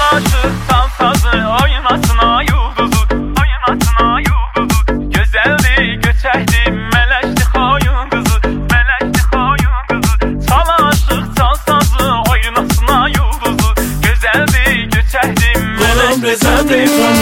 aşıqsan sazı, oynasına yulduzu, oynasına yulduzu. Gözəldi, göçəkdi, mələkdi xoyun qızı, mələkdi xoyun qızı. Çal aşıqsan sazı, oynasına yulduzu. Gözəldi, göçəkdi, mələkdi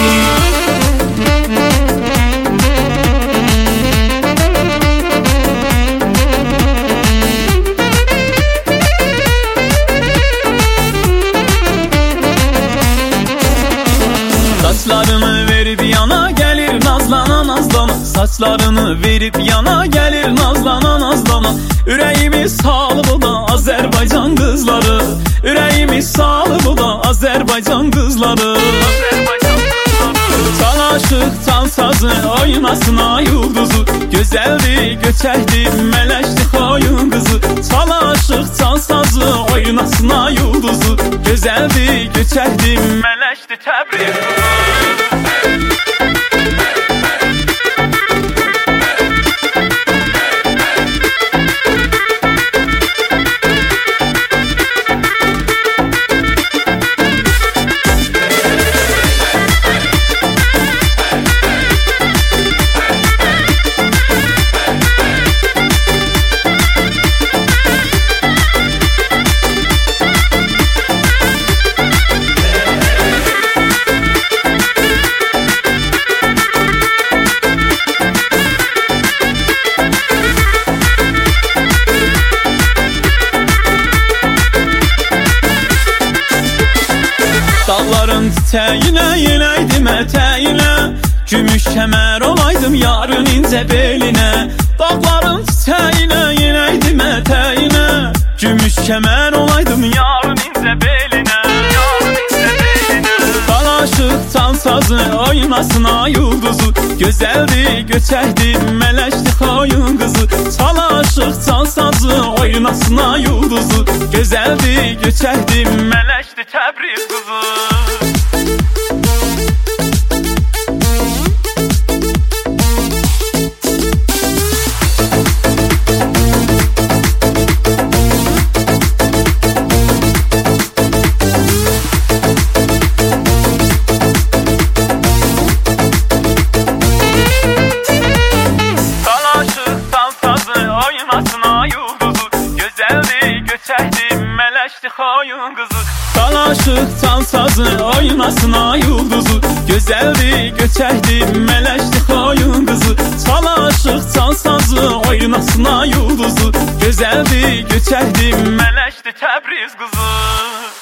Saçlarını verip yana gelir nazlana nazlana, saçlarını verip yana gelir nazlana nazlana. Ürəyimi salıb o da Azərbaycan qızları, ürəyimi salıb o da Azərbaycan qızları. Çal aşıqsan sazı, oynasına yulduzu. Gözəldi, göçəkdi, mələkdi xoyun qızı. Çal aşıqsan sazı, oynasına yulduzu. Gözəldi, göçəkdi, mələkdi Təbriz qızı. Dağların çiçəyinə, yenəydim ətəyinə, gümüş kəmər olaydım yarın incə belinə. Dağların çiçəyinə, yenəydim ətəyinə, gümüş kəmər olaydım yarın incə belinə. Çal aşıqsan sazı, oynasına yulduzu. Gözəldi, göçəkdi, mələkdi xoyun qızı. Çal aşıqsan sazı, oynasına yulduzu. Gözəldi, göçəkdi, mələkdi Təbriz qızı. Mələkdi xoyun qızı. Çal aşıqsan sazı, oynasına yulduzu. Gözəldi, göçəkdi, mələkdi xoyun qızı. Çal aşıqsan sazı, oynasına yulduzu. Gözəldi, göçəkdi, mələkdi Təbriz qızı.